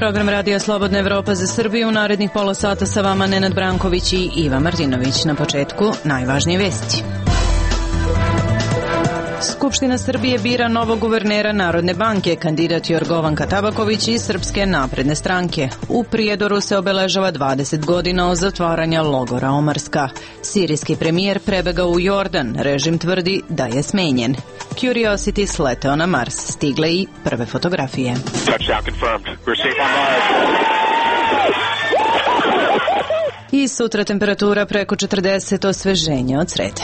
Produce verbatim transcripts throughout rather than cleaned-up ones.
program Radija Slobodna Evropa za Srbiju. U narednih pola sata sa vama Nenad Branković i Iva Martinović. Na početku najvažnije vesti. Skupština Srbije bira novog guvernera Narodne banke, kandidat Jorgovanka Tabaković iz Srpske napredne stranke. U Prijedoru se obeležava dvadeset godina od zatvaranja logora Omarska. Sirijski premijer prebegao u Jordan, režim tvrdi da je smenjen. Curiosity sleteo na Mars, stigle i prve fotografije. I sutra temperatura preko četrdeset, osveženje od srede.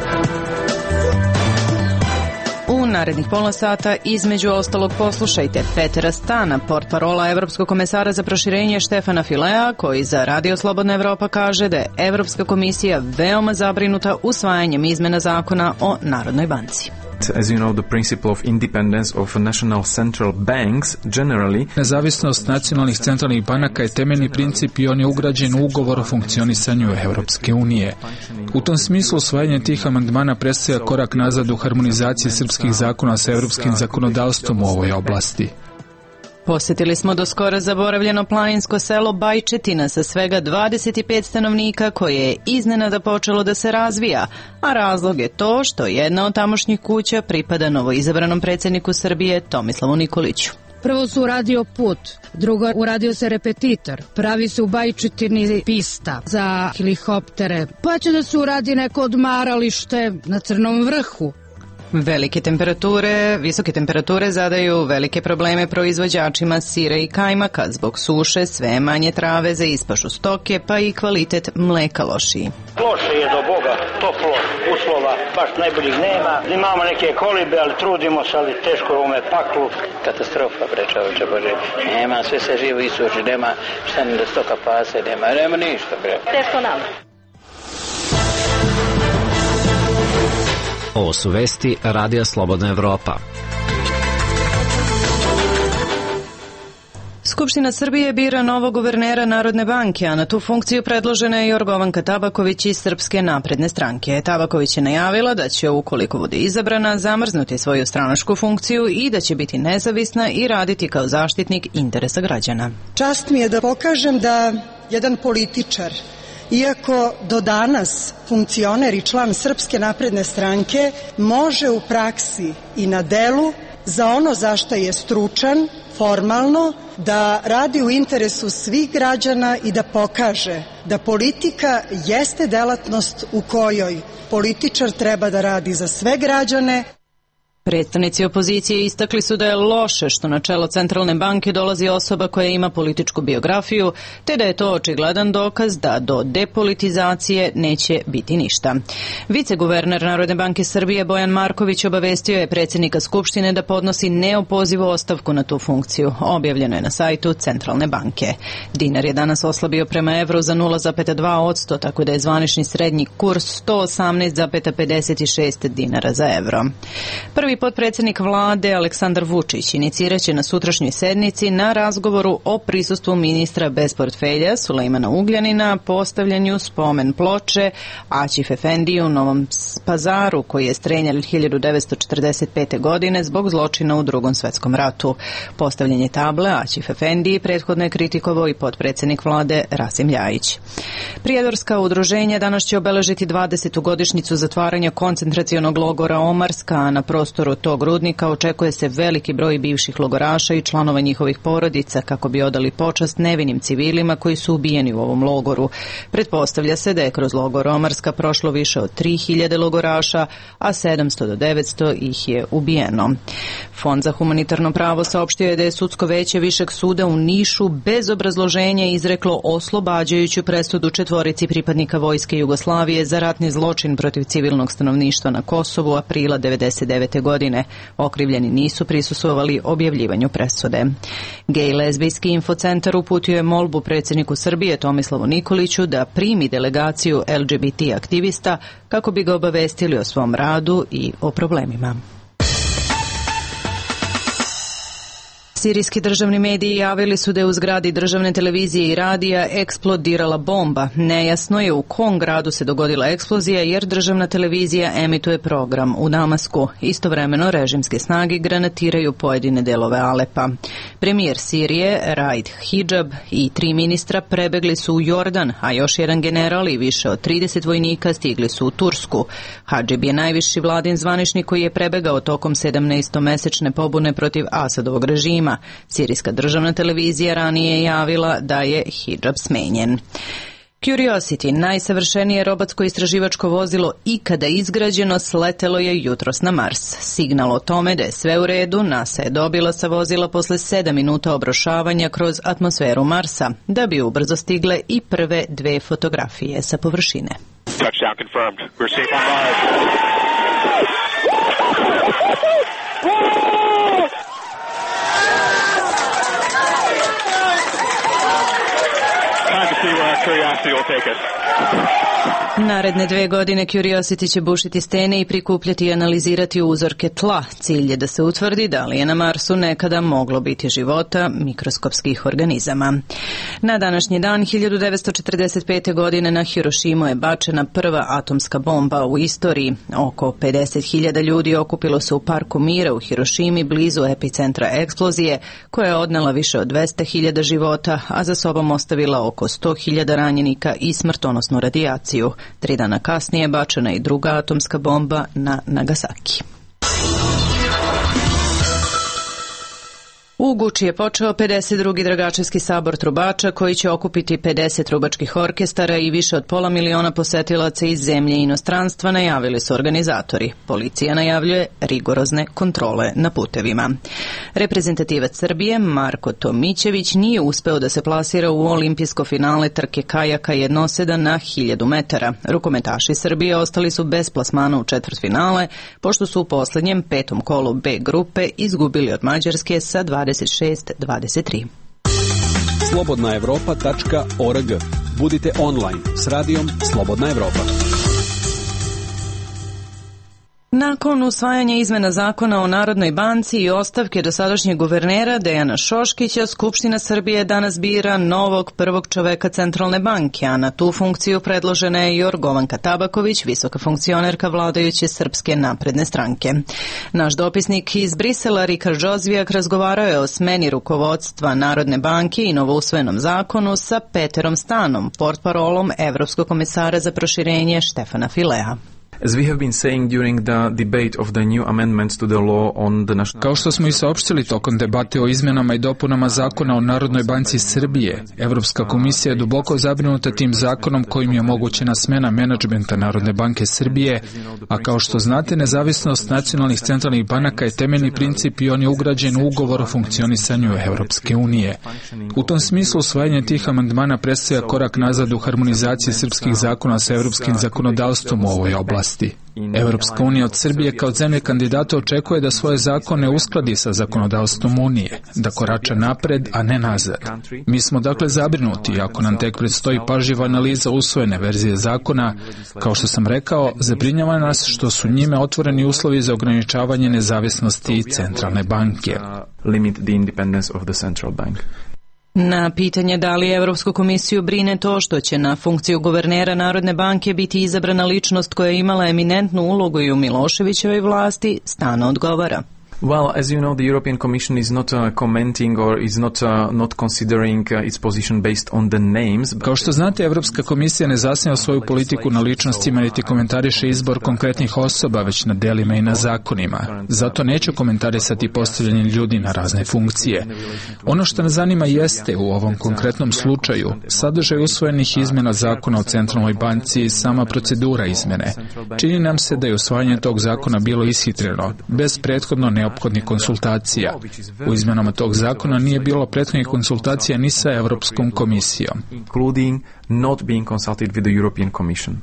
U narednih pola sata između ostalog poslušajte Petera Stana, portparola Evropskog komesara za proširenje Štefana Filea, koji za Radio Slobodna Evropa kaže da je Evropska komisija veoma zabrinuta usvajanjem izmena zakona o Narodnoj banci. As you know, the principle of independence of national central banks generally. Nezavisnost nacionalnih centralnih banaka je temeljni princip i on je ugrađen u ugovor o funkcionisanju Evropske unije. U tom smislu usvajanje tih amandmana predstavlja korak nazad u harmonizaciji srpskih zakona sa evropskim zakonodavstvom u ovoj oblasti. Posjetili smo do skora zaboravljeno planinsko selo Bajčetina sa svega dvadeset pet stanovnika koje je iznenada počelo da se razvija, a razlog je to što jedna od tamošnjih kuća pripada novoizabranom predsjedniku Srbije Tomislavu Nikoliću. Prvo su uradio put, drugo uradio se repetitor, pravi se u Bajčetini pista za helikoptere, pa će da se uradi neko odmaralište na Crnom vrhu. Velike temperature, visoke temperature zadaju velike probleme proizvođačima sira i kajmaka. Zbog suše sve manje trave za ispašu stoke, pa i kvalitet mleka lošiji. Loše je do Boga, toplo, uslova, baš najboljih nema. Imamo neke kolibe, ali trudimo se, ali teško je u ome paklu. Katastrofa, bre čoveče Bože. Nema, sve se živo isuši, nema šta ni da stoka pase, nema, nema ništa, bre. Teško nam. Ovo su vesti Radija Slobodna Evropa. Skupština Srbije bira novog guvernera Narodne banke, a na tu funkciju predložena je Jorgovanka Tabaković iz Srpske napredne stranke. Tabaković je najavila da će, ukoliko bude izabrana, zamrznuti svoju stranačku funkciju i da će biti nezavisna i raditi kao zaštitnik interesa građana. Čast mi je da pokažem da jedan političar, iako do danas funkcioner i član Srpske napredne stranke, može u praksi i na delu za ono za što je stručan, formalno, da radi u interesu svih građana i da pokaže da politika jeste delatnost u kojoj političar treba da radi za sve građane. Predstavnici opozicije istakli su da je loše što na čelo Centralne banke dolazi osoba koja ima političku biografiju, te da je to očigledan dokaz da do depolitizacije neće biti ništa. Viceguverner Narodne banke Srbije Bojan Marković obavestio je predsjednika Skupštine da podnosi neopozivu ostavku na tu funkciju. Objavljeno je na sajtu Centralne banke. Dinar je danas oslabio prema evru za nula zarez dva posto, tako da je zvanični srednji kurs sto osamnaest zarez pedeset šest dinara za evro. Prvi potpredsjednik vlade Aleksandar Vučić iniciraće na sutrašnjoj sednici na razgovoru o prisustvu ministra bez portfelja Sulejmana Ugljanina postavljanju spomen ploče Aćif Efendiji u Novom Pazaru, koji je strenjan hiljadu devetsto četrdeset pete. godine zbog zločina u Drugom svjetskom ratu. Postavljanje table Aćif Efendiji prethodno je kritikovao i potpredsjednik vlade Rasim Ljajić. Prijedorska udruženja danas će obeležiti dvadesetu godišnjicu zatvaranja koncentracionog logora Omarska, a na prostoru tog rudnika očekuje se veliki broj bivših logoraša i članova njihovih porodica kako bi odali počast nevinim civilima koji su ubijeni u ovom logoru. Pretpostavlja se da je kroz logor Omarska prošlo više od tri hiljade logoraša, a sedamsto do devetsto ih je ubijeno. Fond za humanitarno pravo saopštio je da je sudsko veće Višeg suda u Nišu bez obrazloženja izreklo oslobađajuću presudu četvorici pripadnika Vojske Jugoslavije za ratni zločin protiv civilnog stanovništva na Kosovu aprila devedeset devete. godine. Okrivljeni nisu prisustvovali objavljivanju presude. Gej lezbijski infocentar uputio je molbu predsjedniku Srbije Tomislavu Nikoliću da primi delegaciju L G B T aktivista kako bi ga obavestili o svom radu i o problemima. Sirijski državni mediji javili su da je u zgradi državne televizije i radija eksplodirala bomba. Nejasno je u kom gradu se dogodila eksplozija jer državna televizija emituje program u Damasku. Istovremeno režimske snage granatiraju pojedine delove Alepa. Premijer Sirije Raid Hidžab i tri ministra prebegli su u Jordan, a još jedan general i više od trideset vojnika stigli su u Tursku. Hadžib je najviši vladin zvaničnik koji je prebegao tokom sedamnaestomesečne pobune protiv Asadovog režima. Sirijska državna televizija ranije je javila da je Hidžab smenjen. Curiosity, najsavršenije robotsko istraživačko vozilo ikada izgrađeno, sletelo je jutros na Mars. Signal o tome da je sve u redu NASA je dobila sa vozila posle sedam minuta obrošavanja kroz atmosferu Marsa, da bi ubrzo stigle i prve dve fotografije sa površine. Touchdown confirmed. We're safe on Mars. Time to see where our curiosity will take us. Naredne dve godine Curiosity će bušiti stene i prikupljati i analizirati uzorke tla. Cilj je da se utvrdi da li je na Marsu nekada moglo biti života mikroskopskih organizama. Na današnji dan hiljadu devetsto četrdeset pete. godine na Hirošimu je bačena prva atomska bomba u istoriji. Oko pedeset hiljada ljudi okupilo se u Parku mira u Hirošimi blizu epicentra eksplozije koja je odnela više od dvesta hiljada života, a za sobom ostavila oko sto hiljada ranjenika i smrtonosnu radijaciju. Tri dana kasnije bačena je i druga atomska bomba na Nagasaki. U Guči je počeo pedeset drugi Dragačevski sabor trubača koji će okupiti pedeset trubačkih orkestara i više od pola miliona posetilaca iz zemlje i inostranstva, najavili su organizatori. Policija najavljuje rigorozne kontrole na putevima. Reprezentativac Srbije Marko Tomićević nije uspeo da se plasira u olimpijsko finale trke kajaka jednoseda na hiljadu metara. Rukometaši Srbije ostali su bez plasmana u četvrtfinale, pošto su u poslednjem petom kolu B grupe izgubili od Mađarske sa dvadeset šest dvadeset tri. slobodna evropa tačka org. Budite online s radijom Slobodna Evropa. Nakon usvajanja izmena zakona o Narodnoj banci i ostavke dosadašnjeg guvernera Dejana Šoškića, Skupština Srbije danas bira novog prvog čoveka Centralne banke, a na tu funkciju predložena je Jorgovanka Tabaković, visoka funkcionerka vladajuće Srpske napredne stranke. Naš dopisnik iz Brisela, Rikard Žozvijak, razgovarao je o smeni rukovodstva Narodne banke i novousvojenom zakonu sa Peterom Stanom, portparolom Evropskog komesara za proširenje Štefana Filea. As we have been saying during the debate of the new amendments to the law on the national... Kao što smo i saopštili tokom debate o izmenama i dopunama zakona o Narodnoj banci Srbije, Evropska komisija je duboko zabrinuta tim zakonom kojim je omogućena smena menadžmenta Narodne banke Srbije, a kao što znate, nezavisnost nacionalnih centralnih banaka je temeljni princip i on je ugrađen u ugovor o funkcionisanju Evropske unije. U tom smislu, usvajanje tih amandmana predstavlja korak nazad u harmonizaciji srpskih zakona sa evropskim zakonodavstvom u ovoj oblasti. Evropska unija od Srbije kao zemlje kandidata očekuje da svoje zakone uskladi sa zakonodavstvom Unije, da korača napred, a ne nazad. Mi smo dakle zabrinuti, ako nam tek predstoji pažljiva analiza usvojene verzije zakona, kao što sam rekao, zabrinjava nas što su njime otvoreni uslovi za ograničavanje nezavisnosti Centralne banke. Na pitanje da li Evropsku komisiju brine to što će na funkciju guvernera Narodne banke biti izabrana ličnost koja je imala eminentnu ulogu i u Miloševićevoj vlasti, Stano odgovara. Well, as you know, the European Commission is not uh, commenting or is not uh, not considering uh, its position based on the names. Kao što znate, Evropska komisija ne zasniva svoju politiku na ličnostima niti komentariše izbor konkretnih osoba, već na delima i na zakonima. Zato neću komentarisati postavljanje ljudi na razne funkcije. Ono što nas zanima jeste u ovom konkretnom slučaju sadržaj usvojenih izmena zakona o Centralnoj banci i sama procedura izmene. Čini nam se da je usvajanje tog zakona bilo ishitreno, bez prethodno neophodnih konsultacija. U izmenama tog zakona nije bilo prethodnih konsultacija ni sa Evropskom komisijom. Including not being consulted with the European Commission.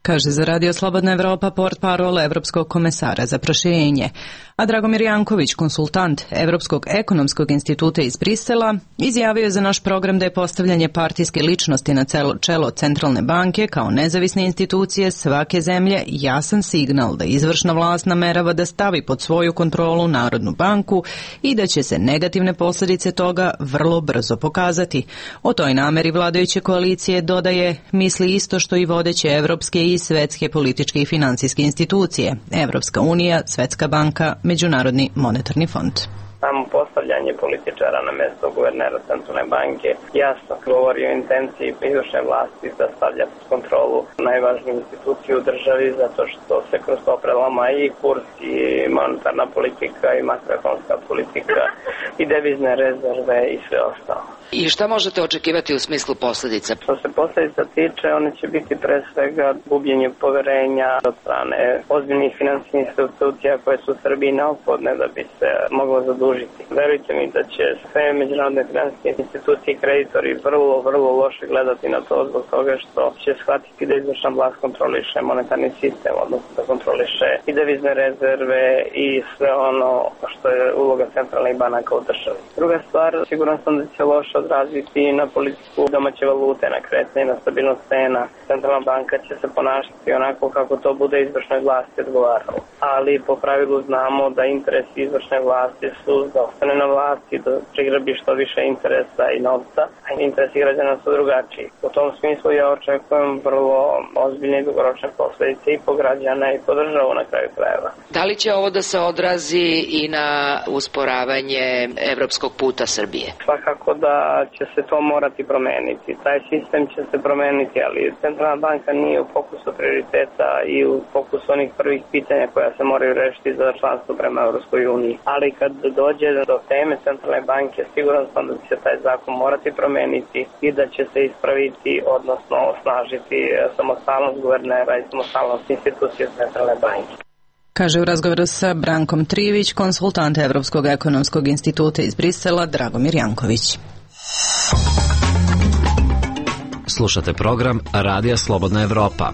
kaže za Radio Slobodna Evropa portparol Evropskog komesara za proširenje. A Dragomir Janković, konsultant Evropskog ekonomskog instituta iz Brisela, izjavio je za naš program da je postavljanje partijske ličnosti na celo, čelo centralne banke kao nezavisne institucije svake zemlje jasan signal da izvršna vlast namerava da stavi pod svoju kontrolu Narodnu banku i da će se negativne posljedice toga vrlo brzo pokazati. O toj nameri vladajuće koalicije, dodaje, misli isto što i vodeće evropske i svetske političke i finansijske institucije, Evropska unija, Svetska banka, Međunarodni monetarni fond. Samo postavljanje političara na mesto guvernera centralne banke jasno govori o intenciji izvršne vlasti da stavlja pod kontrolu najvažniju instituciju u državi, zato što se kroz to prelama i kurs, i monetarna politika, i makroekonomska politika, i devizne rezerve i sve ostalo. I šta možete očekivati u smislu posljedica? Što se posljedica tiče, one će biti pre svega gubljenje poverenja od strane ozbiljnih finansijskih institucija koje su u Srbiji neophodne da bi se moglo zadužiti. Verujte mi da će sve međunarodne finansijske institucije i kreditori vrlo, vrlo loše gledati na to zbog toga što će shvatiti da izvršna vlast kontroliše monetarni sistem, odnosno da kontroliše i devizne rezerve i sve ono što je uloga centralnih banaka u državi. Druga stvar, siguran sam da će loše odraziti na politiku domaće valute, na kretanje, na stabilnost cena. Centralna banka će se ponašati onako kako to bude izvršnoj vlasti odgovaralo. Ali po pravilu znamo da interesi izvršne vlasti su da ostane na vlasti, da prigrabi što više interesa i novca, a interesi građana su drugačiji. U tom smislu ja očekujem vrlo ozbiljne i dugoročne posljedice i po građana i po državu na kraju krajeva. Da li će ovo da se odrazi i na usporavanje evropskog puta Srbije? Svakako da će se to morati promeniti. Taj sistem će se promeniti, ali centralna banka nije u fokusu prioriteta i u fokusu onih prvih pitanja koja se moraju rešiti za članstvo prema Evropskoj uniji. Ali kad dođe do teme centralne banke, siguran sam da će taj zakon morati promeniti i da će se ispraviti, odnosno osnažiti samostalnost guvernera i samostalnost institucije centralne banke. Kaže u razgovoru sa Brankom Trivić, konsultant Evropskog ekonomskog instituta iz Brisela, Dragomir Janković. Slušate program Radija Slobodna Evropa.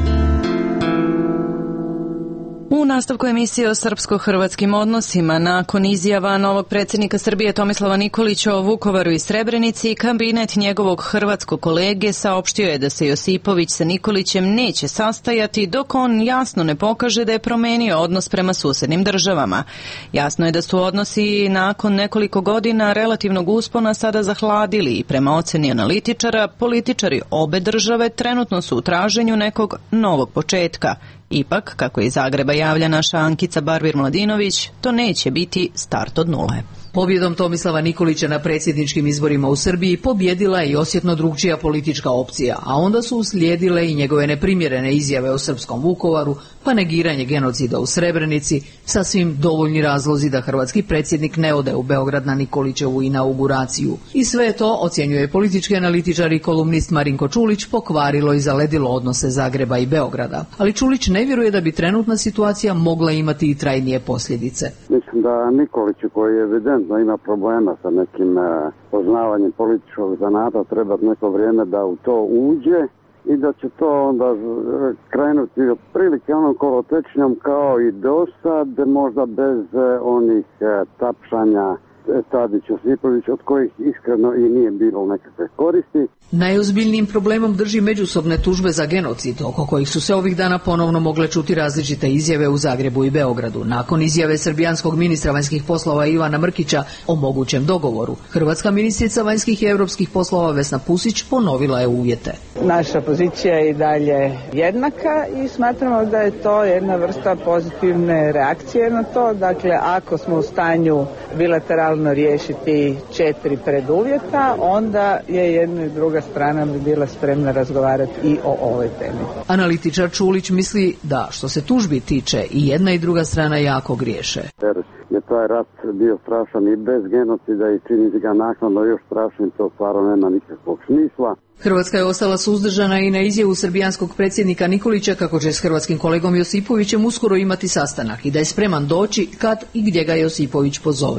U nastavku emisije o srpsko-hrvatskim odnosima, nakon izjava novog predsjednika Srbije Tomislava Nikolića o Vukovaru i Srebrenici, kabinet njegovog hrvatskog kolege saopštio je da se Josipović sa Nikolićem neće sastajati dok on jasno ne pokaže da je promenio odnos prema susednim državama. Jasno je da su odnosi nakon nekoliko godina relativnog uspona sada zahladili i prema oceni analitičara, političari obe države trenutno su u traženju nekog novog početka. Ipak, kako iz Zagreba javlja naša Ankica Barbir-Mladinović, to neće biti start od nule. Pobjedom Tomislava Nikolića na predsjedničkim izborima u Srbiji pobjedila je i osjetno drugčija politička opcija, a onda su uslijedile i njegove neprimjerene izjave o srpskom Vukovaru, pa negiranje genocida u Srebrenici, sasvim dovoljni razlozi da hrvatski predsjednik ne ode u Beograd na Nikolićevu inauguraciju. I sve to, ocjenjuje politički analitičar i kolumnist Marinko Čulić, pokvarilo i zaledilo odnose Zagreba i Beograda. Ali Čulić ne vjeruje da bi trenutna situacija mogla imati i trajnije posljedice. Mislim da Nikoliću, koji je evidentno ima problema sa nekim uh, poznavanjem političkog zanata, treba neko vrijeme da u to uđe i da će to onda krenuti otprilike onom kolotečnjom kao i do sad, možda bez uh, onih uh, tapšanja Tadić-Josipović, od kojih iskreno i nije bilo nekakve koristi. Najozbiljnijim problemom drži međusobne tužbe za genocid, oko kojih su se ovih dana ponovno mogle čuti različite izjave u Zagrebu i Beogradu. Nakon izjave srbijanskog ministra vanjskih poslova Ivana Mrkića o mogućem dogovoru, hrvatska ministrica vanjskih i europskih poslova Vesna Pusić ponovila je uvjete. Naša pozicija je i dalje jednaka i smatramo da je to jedna vrsta pozitivne reakcije na to. Dakle, ako smo u stanju bilateralno riješiti četiri preduvjeta, onda je jedna i druga strana bi bila spremna razgovarati i o ovoj temi. Analitičar Čulić misli da, što se tužbi tiče, i jedna i druga strana jako griješe. Jer je taj rat bio strašan i bez genocida i činiti ga naknadno još strašnim, to stvarno nema nikakvog smisla. Hrvatska je ostala suzdržana i na izjavu srbijanskog predsjednika Nikolića kako će s hrvatskim kolegom Josipovićem uskoro imati sastanak i da je spreman doći kad i gdje ga Josipović pozove.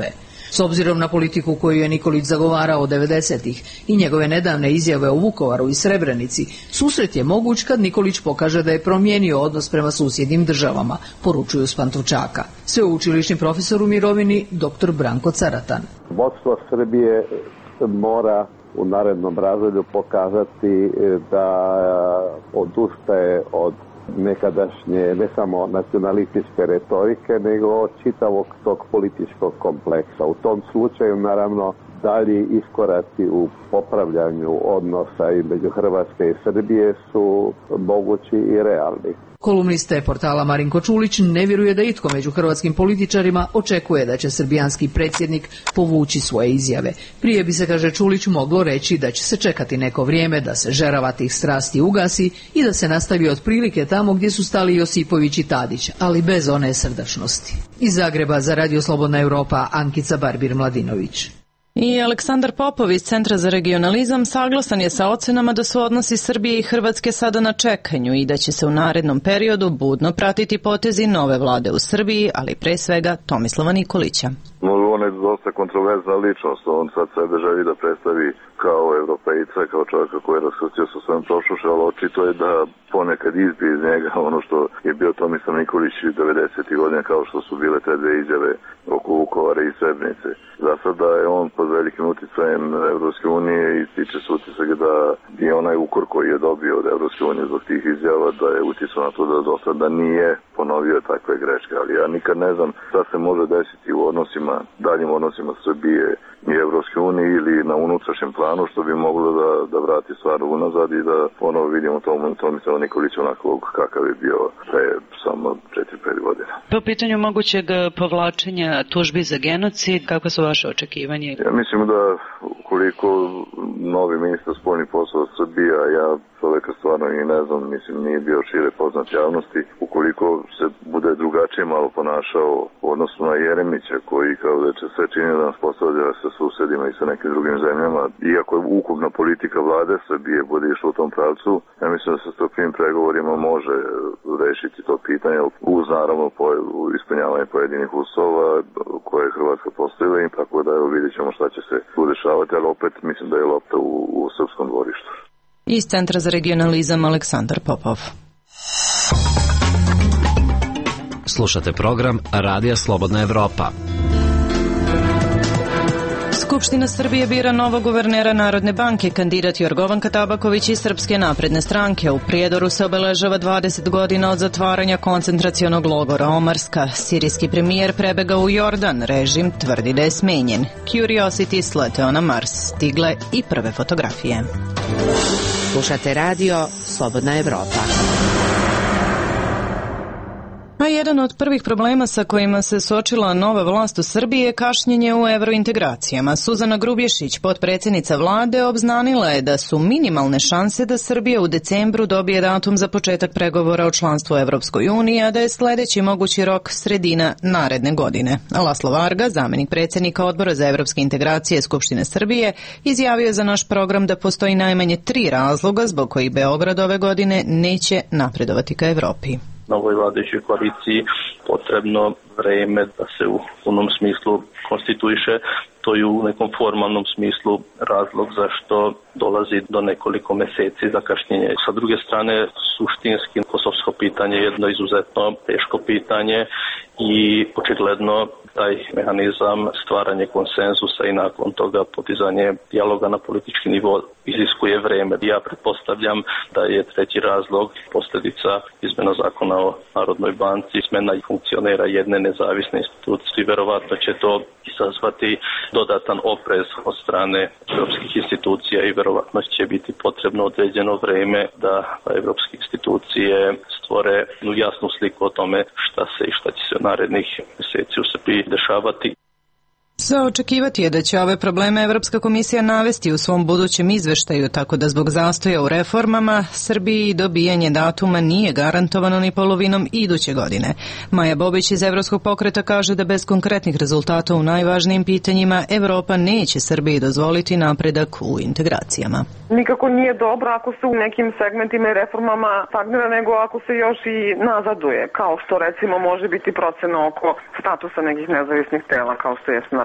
S obzirom na politiku koju je Nikolić zagovarao od devedesetih i njegove nedavne izjave o Vukovaru i Srebrenici, susret je moguć kad Nikolić pokaže da je promijenio odnos prema susjednim državama, poručuju s Pantovčaka. Sveučilišni profesor u mirovini dr Branko Caratan. Vodstvo Srbije mora u narednom razdoblju pokazati da odustaje od nekadašnje ne samo nacionalističke retorike, nego od čitavog tog političkog kompleksa. U tom slučaju, naravno, dalji iskoraci u popravljanju odnosa između Hrvatske i Srbije su mogući i realni. Kolumniste portala Marinko Čulić ne vjeruje da itko među hrvatskim političarima očekuje da će srbijanski predsjednik povući svoje izjave. Prije bi se, kaže Čulić, moglo reći da će se čekati neko vrijeme da se žerava tih strasti ugasi i da se nastavi otprilike tamo gdje su stali Josipović i Tadić, ali bez one srdačnosti. Iz Zagreba za Radio Slobodna Europa, Ankica Barbir-Mladinović. I Aleksandar Popov iz Centra za regionalizam saglasan je sa ocenama da su odnosi Srbije i Hrvatske sada na čekanju i da će se u narednom periodu budno pratiti potezi nove vlade u Srbiji, ali pre svega Tomislava Nikolića. On je dosta kontroverzna ličnost, on sad sebe želi da predstavi kao evropejca, kao čovjeka koji je raskrstio sa svojom prošlošću, ali očito je da ponekad izbije iz njega ono što je bio Tomislav Nikolić devedesetih godina, kao što su bile te dve izjave oko Vukovara i Srebrenice. Za sada je on pod velikim uticajem Evropske unije i stiče se utisak da je onaj ukor koji je dobio od Evropske unije zbog tih izjava, da je uticao na to da do sada nije ponovio takve greške, ali ja nikad ne znam šta se može desiti u odnosima, daljim odnosima Srbije i Evropske unije ili na unutrašnjem planu što bi moglo da, da vrati stvar unazad i da ponovo vidimo tom, Tomislava Nikolića onakvog kakav je bio pre samo četiri pet godina. Po pitanju mogućeg povlačenja tužbi za genocid, kako su vaše očekivanje? Ja mislim da ukoliko novi ministar spoljnih poslova Srbije, a ja čoveka stvarno i ne znam, mislim nije bio šire poznat javnosti, ukoliko se bude drugačije malo ponašao u odnosu na Jeremića koji kao da će sve čini da nas postavlja sa susedima i sa nekim drugim zemljama, iako je ukupna politika vlade Srbije bude išla u tom pravcu, ja mislim da se s topim pregovorima može rešiti to pitanje uz naravno ispunjavanje pojedinih uslova koje je Hrvatska postavila i tako da evo vidjet ćemo šta će se tu dešavati, ali opet mislim da je lopta u, u srpskom dvorištu. Iz Centra za regionalizam Aleksandar Popov. Slušate program Radija Slobodna Evropa. Skupština Srbije bira novog guvernera Narodne banke, kandidat Jorgovanka Tabaković iz Srpske napredne stranke. U Prijedoru se obeležava dvadeset godina od zatvaranja koncentracionog logora Omarska. Sirijski premijer prebegao u Jordan, režim tvrdi da je smenjen. Curiosity sleteo na Mars, stigle i prve fotografije. Slušate radio Slobodna Evropa. A jedan od prvih problema sa kojima se suočila nova vlast u Srbiji je kašnjenje u evrointegracijama. Suzana Grubješić, potpredsjednica vlade, obznanila je da su minimalne šanse da Srbija u decembru dobije datum za početak pregovora o članstvu u Evropskoj uniji, a da je sljedeći mogući rok sredina naredne godine. Laslo Varga, zamjenik predsjednika Odbora za evropske integracije Skupštine Srbije, izjavio za naš program da postoji najmanje tri razloga zbog kojih Beograd ove godine neće napredovati ka Evropi. Novoj vladajućoj koaliciji potrebno vreme da se u punom smislu konstituiše, to je u nekom formalnom smislu razlog zašto dolazi do nekoliko meseci zakašnjenja. Sa druge strane, suštinski kosovsko pitanje je jedno izuzetno teško pitanje i očigledno taj mehanizam stvaranje konsenzusa i nakon toga podizanje dijaloga na politički nivo iziskuje vreme. Ja pretpostavljam da je treći razlog posljedica izmena zakona o Narodnoj banci, smena i funkcionera jedne nezavisne institucije. Verovatno će to izazvati dodatan oprez od strane evropskih institucija i verovatno će biti potrebno određeno vreme da evropske institucije stvore jasnu sliku o tome šta se i šta će se u narednih mjeseci u Srbiji dešavati. Za očekivati je da će ove probleme Evropska komisija navesti u svom budućem izveštaju, tako da zbog zastoja u reformama Srbiji dobijanje datuma nije garantovano ni polovinom iduće godine. Maja Bobić iz Evropskog pokreta kaže da bez konkretnih rezultata u najvažnijim pitanjima Evropa neće Srbiji dozvoliti napredak u integracijama. Nikako nije dobro ako se u nekim segmentima i reformama stagnira, nego ako se još i nazaduje, kao što recimo može biti procena oko statusa nekih nezavisnih tela, kao što je na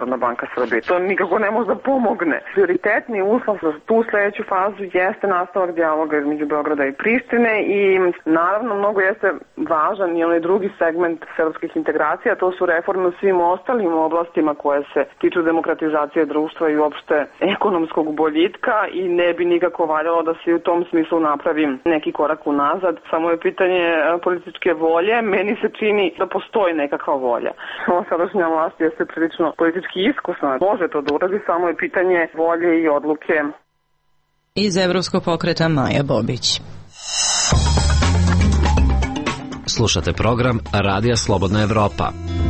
Narodna banka Srbije. To nikako ne može da pomogne. Prioritetni uslov za tu sledeću fazu jeste nastavak dijaloga između Beograda i Prištine i naravno mnogo jeste važan i onaj drugi segment srpskih integracija, to su reforme u svim ostalim oblastima koje se tiču demokratizacije društva i uopšte ekonomskog boljitka i ne bi nikako valjalo da se u tom smislu napravi neki korak unazad. Samo je pitanje političke volje. Meni se čini da postoji nekakva volja. Ova sadašnja vlast jeste prilično politički iskusna. Može to da uradi, samo je pitanje volje i odluke. Iz Evropskog pokreta Maja Bobić. Slušate program Radija Slobodna Evropa.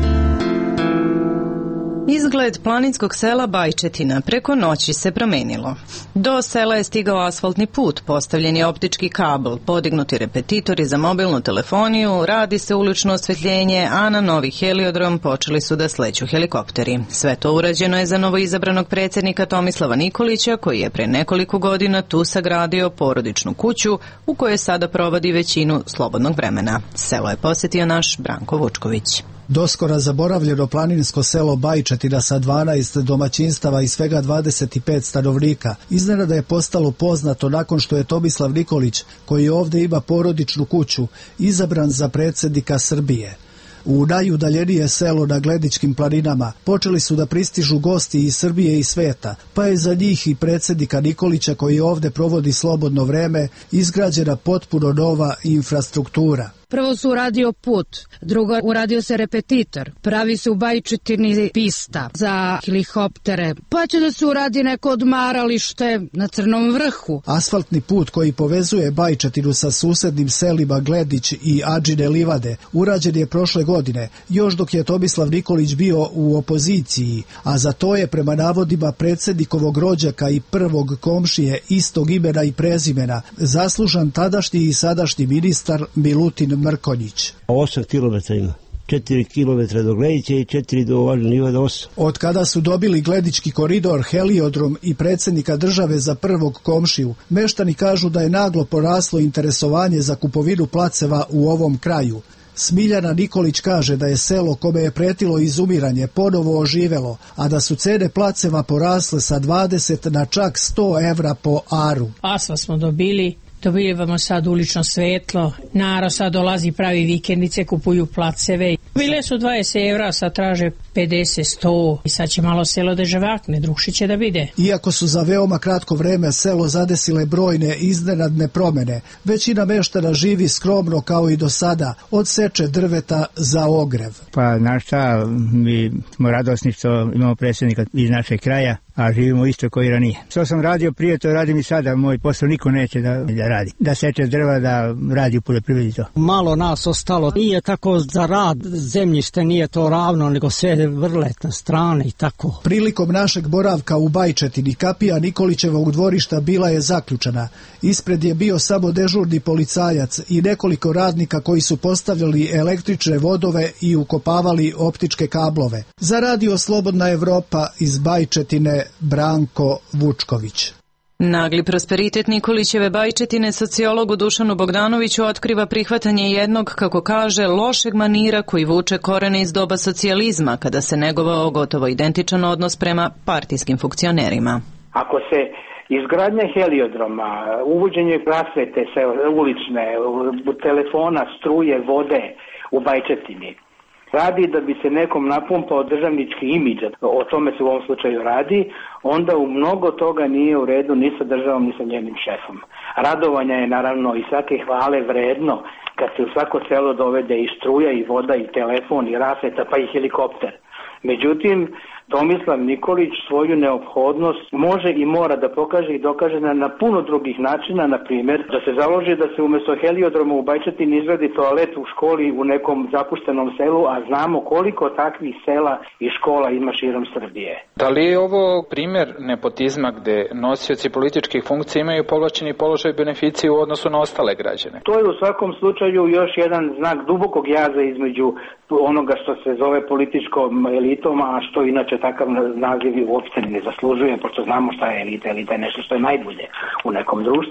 Izgled planinskog sela Bajčetina preko noći se promenilo. Do sela je stigao asfaltni put, postavljen je optički kabel, podignuti repetitori za mobilnu telefoniju, radi se ulično osvetljenje, a na novi heliodrom počeli su da sleću helikopteri. Sve to urađeno je za novoizabranog predsjednika Tomislava Nikolića, koji je pre nekoliko godina tu sagradio porodičnu kuću u kojoj sada provodi većinu slobodnog vremena. Selo je posjetio naš Branko Vučković. Doskora zaboravljeno planinsko selo Bajčetina sa dvanaest domaćinstava i svega dvadeset pet stanovnika iznenada je postalo poznato nakon što je Tomislav Nikolić, koji ovdje ima porodičnu kuću, izabran za predsjednika Srbije. U najudaljenije selo na Gledičkim planinama počeli su da pristižu gosti iz Srbije i sveta, pa je za njih i predsjednika Nikolića, koji ovdje provodi slobodno vreme, izgrađena potpuno nova infrastruktura. Prvo su uradio put, drugo uradio se repetitor, pravi se u Bajčetini pista za helikoptere, pa će da se uradi neko odmaralište na Crnom vrhu. Asfaltni put koji povezuje Bajčetinu sa susednim selima Gledić i Adžine livade urađen je prošle godine, još dok je Tomislav Nikolić bio u opoziciji, a za to je prema navodima predsjednikovog rođaka i prvog komšije istog imena i prezimena zaslužan tadašnji i sadašnji ministar Milutin Mrkonjić. osam kilometara ima. četiri kilometra do Gledića i četiri do Adžine livade osam. Od kada su dobili Gledički koridor, heliodrom i predsjednika države za prvog komšiju, meštani kažu da je naglo poraslo interesovanje za kupovinu placeva u ovom kraju. Smiljana Nikolić kaže da je selo kome je pretilo izumiranje ponovo oživelo, a da su cene placeva porasle sa dvadeset na čak sto evra po aru. Asfalt smo dobili, dobivamo sad ulično svetlo, narod sad dolazi, pravi vikendice, kupuju placeve. Bile su dvadeset evra, sad traže pedeset, sto i sad će malo selo da ževakne, drugši će da vide. Iako su za veoma kratko vreme selo zadesile brojne iznenadne promene, većina meštana živi skromno kao i do sada, od seče drveta za ogrev. Pa znaš šta, mi smo radosni što imamo predsjednika iz našeg kraja, a živimo isto koji ranije. Što sam radio prije, to radim i sada. Moj posao niko neće da, da radi. Da seče drva, da radi u poljoprivredi to. Malo nas ostalo. Nije tako za rad zemljište, nije to ravno, nego sve vrlet na strane i tako. Prilikom našeg boravka u Bajčetini, kapija Nikolićevog dvorišta bila je zaključena. Ispred je bio samo dežurni policajac i nekoliko radnika koji su postavljali električne vodove i ukopavali optičke kablove. Za radio Slobodna Evropa iz Bajčetine, Branko Vučković. Nagli prosperitet Nikolićeve Bajčetine sociologu Dušanu Bogdanoviću otkriva prihvatanje jednog, kako kaže, lošeg manira koji vuče korene iz doba socijalizma, kada se negovao gotovo identičan odnos prema partijskim funkcionerima. Ako se izgradnja heliodroma, uvođenje rasvete ulične, telefona, struje, vode u Bajčetini radi da bi se nekom napumpao državnički imidž, o tome se u ovom slučaju radi, onda u mnogo toga nije u redu ni sa državom ni sa njenim šefom. Radovanja je naravno i svake hvale vredno kad se u svako selo dovede i struja i voda i telefon i rasveta pa i helikopter. Međutim, Tomislav Nikolić svoju neophodnost može i mora da pokaže i dokaže na, na puno drugih načina, na primjer da se založi da se umjesto heliodroma u Bajčetini izgradi toalet u školi u nekom zapuštenom selu, a znamo koliko takvih sela i škola ima širom Srbije. Da li je ovo primjer nepotizma gde nosioci političkih funkcija imaju povlačeni položaj beneficije u odnosu na ostale građane? To je u svakom slučaju još jedan znak dubokog jaza između onoga što se zove političkom elitom, a što inače takav naziv uopšte ne zaslužuje, pošto znamo šta je elita. Elita je nešto što je najbolje u nekom društvu.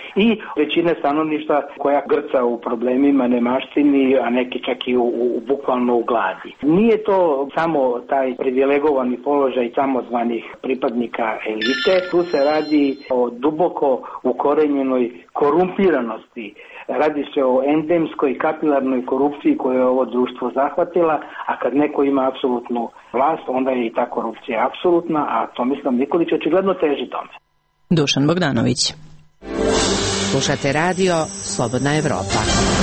i većine stanovništva koja grca u problemima, nemaštini, a neki čak i u, u, bukvalno u gladi. Nije to samo taj privilegovani položaj samozvanih pripadnika elite, tu se radi o duboko ukorenjenoj korumpiranosti. Radi se o endemskoj kapilarnoj korupciji koju je ovo društvo zahvatila, a kad neko ima apsolutnu vlast, onda je i ta korupcija apsolutna, a Tomislav Nikolić očigledno teži tome. Dušan Bogdanović. Slušate radio Slobodna Evropa.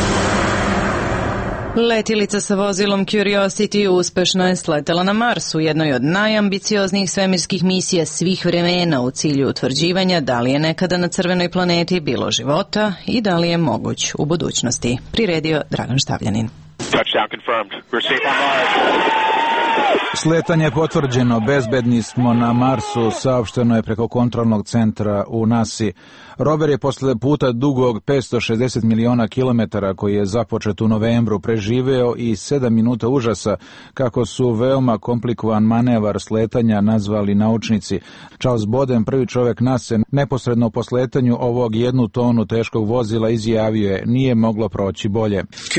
Letilica sa vozilom Curiosity uspešno je sletela na Mars u jednoj od najambicioznijih svemirskih misija svih vremena u cilju utvrđivanja da li je nekada na crvenoj planeti bilo života i da li je moguć u budućnosti. Priredio Dragan Štavljanin. Touchdown confirmed. We're safe on Mars. Sletanje je potvrđeno, bezbedni smo na Marsu, saopšteno je preko kontrolnog centra u nasi. Rover je posle puta dugog petsto šezdeset miliona kilometara koji je započet u novembru preživeo i sedam minuta užasa, kako su veoma komplikovan manevar sletanja nazvali naučnici. Charles Boden, prvi čovek nase, neposredno po sletanju ovog jednu tonu teškog vozila izjavio je: nije moglo proći bolje.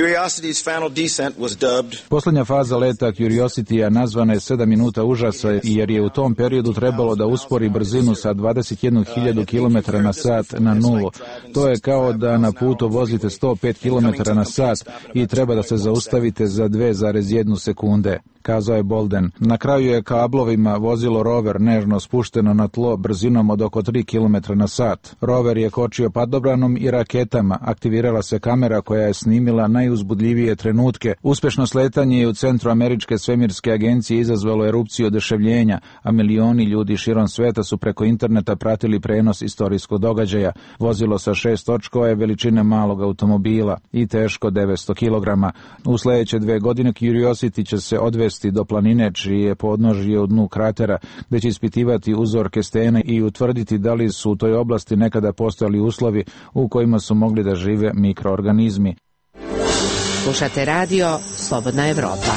Poslednja faza leta Curiosity-a nazvana je sedam minuta užasa jer je u tom periodu trebalo da uspori brzinu sa dvadeset jednu hiljadu kilometara na sat na nulu. To je kao da na putu vozite sto pet kilometara na sat i treba da se zaustavite za dve zarez jednu sekunde, kazao je Bolden. Na kraju je kablovima vozilo rover nežno spušteno na tlo brzinom od oko tri kilometra na sat. Rover je kočio padobranom i raketama. Aktivirala se kamera koja je snimila najuzbudljivije trenutke. Uspešno sletanje je u centru Američke svemirske agencije izazvalo erupciju oduševljenja, a milioni ljudi širom sveta su preko interneta pratili prenos istorijskog događaja. Vozilo sa šest točkova je veličine malog automobila i teško devetsto kilograma. U sledeće dve godine Curiosity će se odvesti do planine čije je podnožje u dnu kratera, gde će ispitivati uzorke stene i utvrditi da li su u toj oblasti nekada postojali uslovi u kojima su mogli da žive mikroorganizmi. Slušate radio Slobodna Evropa.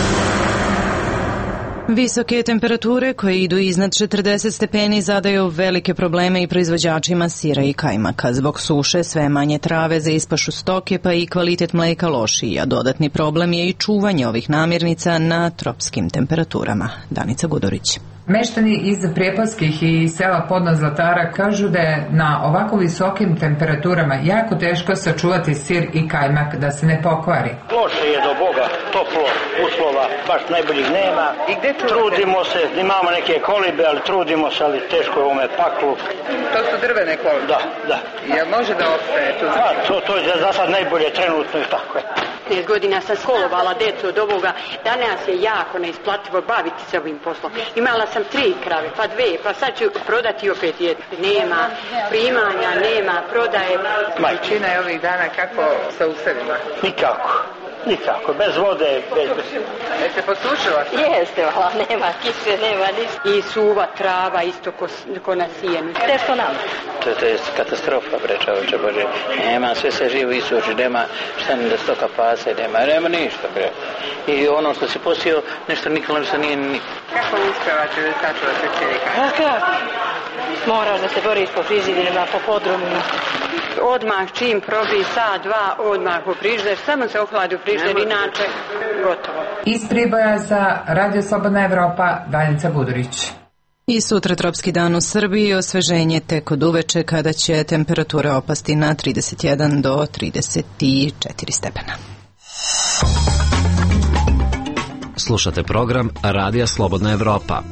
Visoke temperature koje idu iznad četrdeset stepeni zadaju velike probleme i proizvođačima sira i kajmaka. Zbog suše sve manje trave za ispašu stoke, pa i kvalitet mleka lošiji, a dodatni problem je i čuvanje ovih namirnica na tropskim temperaturama. Danica Gudorić. Meštani iz Prijepoljskih i sela Podno Zlatara kažu da je na ovako visokim temperaturama jako teško sačuvati sir i kajmak da se ne pokvari. Loše je do Boga, toplo, uslova, baš najboljih nema. I gde čuvate? Trudimo se, imamo neke kolibe, ali trudimo se, ali teško je u ome paklu. To su drvene kolibe? Da, da. Jel može da opstaje tu? Pa, to, to je za sad najbolje trenutno i tako je. petnaest godina sam školovala decu od ovoga, danas je jako neisplativo baviti se ovim poslom. Imala sam tri krave, pa dve, pa sad ću prodati opet jednu. Nema primanja, nema prodaje. Majčina je ovih dana kako sa usevima? Nikako. Nikako, bez vode, bez... Jeste posušila? Jeste, vala, nema kiše, nema ništa. I suva trava, isto ko, ko na sijenu. Teško nam. To, to je katastrofa, bre, čoveče Bože. Nema, sve se živo isuši, nema šta ni da stoka pase, nema, nema ništa, bre. I ono što se posio, nešto nikolo ništa nije ni... Kako uspevate da sačuvate čovjeka? A kako? Moraš da se boriš po frižidinima, po podrumima. Odmah čim probi sat, dva, odmah po frižider, samo se ohladi u frižider, inače gotovo. Iz Priboja za Radio Slobodna Evropa, Danica Budurić. I sutra tropski dan u Srbiji, osveženje tek od uveče kada će temperatura opasti na trideset jedan do trideset četiri stepena. Slušate program Radija Slobodna Evropa.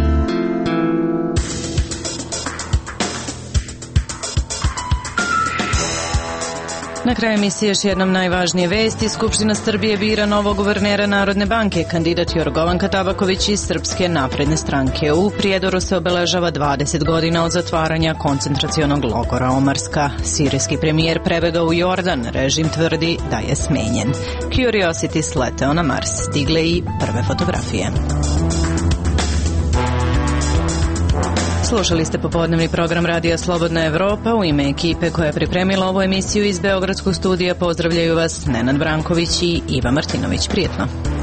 Na kraju emisije još jednom najvažnije vesti. Skupština Srbije bira novog guvernera Narodne banke. Kandidat Jorgovanka Tabaković iz Srpske napredne stranke. U Prijedoru se obeležava dvadeset godina od zatvaranja koncentracionog logora Omarska. Sirijski premijer prebegao u Jordan. Režim tvrdi da je smenjen. Curiosity sleteo na Mars. Stigle i prve fotografije. Slušali ste popodnevni program Radija Slobodna Evropa. U ime ekipe koja je pripremila ovu emisiju iz Beogradskog studija pozdravljaju vas Nenad Branković i Iva Martinović. Prijetno.